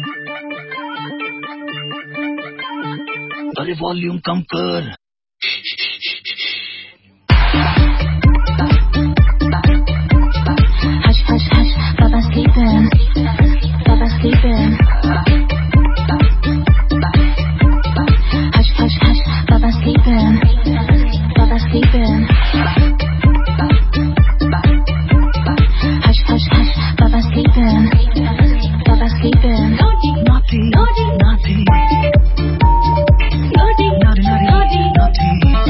अरे वॉल्यूम कम कर। Hush, hush, hush, Papa's sleeping. Papa's sleeping. Hush, hush, hush, Papa's sleeping. Papa's sleeping. Hush, hush, hush, Papa's sleeping. Papa's sleeping. Naughty, naughty, naughty, naughty. Naughty, naughty, naughty, naughty.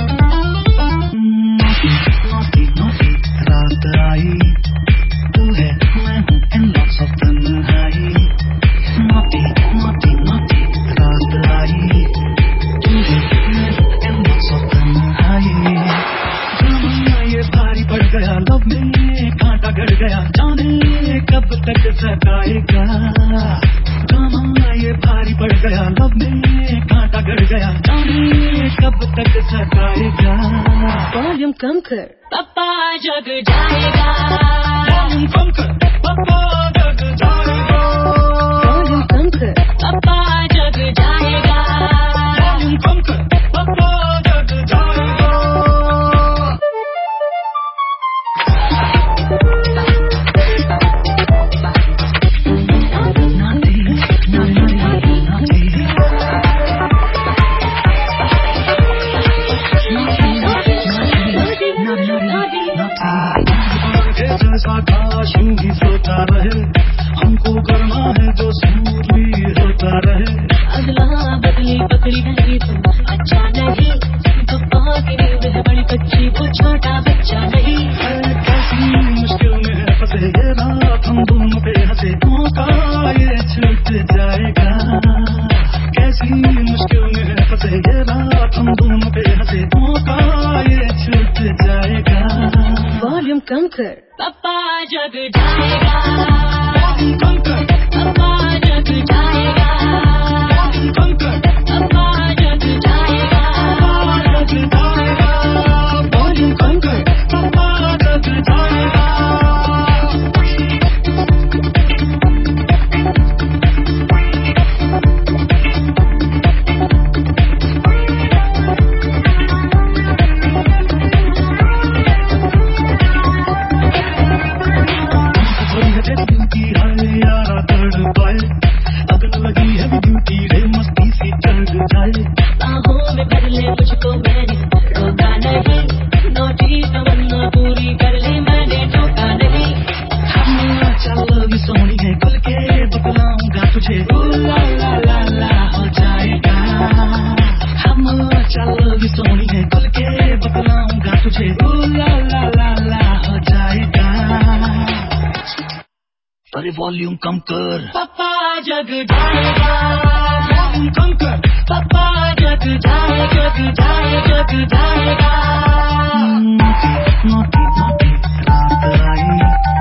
Naughty, naughty, रात आई तू है मैं हूँ and lots of तन्हाई। Naughty, naughty, naughty, रात आई तू है मैं हूँ and lots of तन्हाई। ड्रामा ये भारी पड़ गया लब में कांटा गड़ गया जाने कब तक सताएगा। ड्रामा ये भारी पड़ गया लब में कांटा गड़ गया जाने कब तक सताएगा। वॉल्यूम कम कर, पापा जग जाएगा। वॉल्यूम कम कर, पापा जग जाएगा। वॉल्यूम कम कर, पापा जग जाएगा। वॉल्यूम कम कर, पापा जग जाएगा। Naughty, naughty, naughty, जैसा काश यूं ही सोता रहे हमको करना है जो सूर भी होता रहे। अगला बदली पकड़ी नहीं तुम अच्छा नहीं। पापा की नींद है बड़ी कच्ची वो छोटा बच्चा नहीं। कैसी मुश्किल में है फंसे ये रात हम दोनों पे हंसे मौका ये छूट जाएगा। कैसी मुश्किल में है फंसे ये रात हम दोनों पे हंसे मौका ये छूट जाएगा। वॉल्यूम कम कर, पापा जग जाएगा। वॉल्यूम कम कर, पापा जग जाएगा। वॉल्यूम कम कर, पापा जग जाएगा। पापा जग जाएगा। वॉल्यूम कम कर, पापा जग जाएगा। ब्यूटी है यारा तड़पाए अगन लगी है ब्यूटी रे मस्ती सी चढ़ जाए। बाहों में भर ले मुझको मैंने रोका नहीं। नौटी तमन्ना पूरी कर ले मैंने टोका नहीं। हम चल भी सोनी है खुल के बतलाऊंगा तुझे ओ ला ला ला ला हो जाएगा। हम चल भी सोनी है खुल के बतलाऊंगा तुझे ओ ला ला ला ला हो जाएगा। अरे वॉल्यूम कम कर, पापा जग जाएगा। वॉल्यूम कम कर, पापा जग जाए जग जाए जग जाएगा। नोटी नोटी रात आई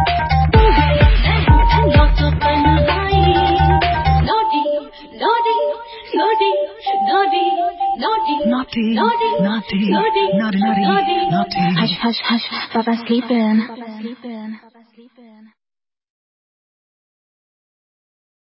Lots of तन्हाई। Naughty, naughty, naughty, naughty, naughty, naughty, naughty, naughty, naughty, naughty, naughty, naughty. hush, hush, hush, Papa's sleeping.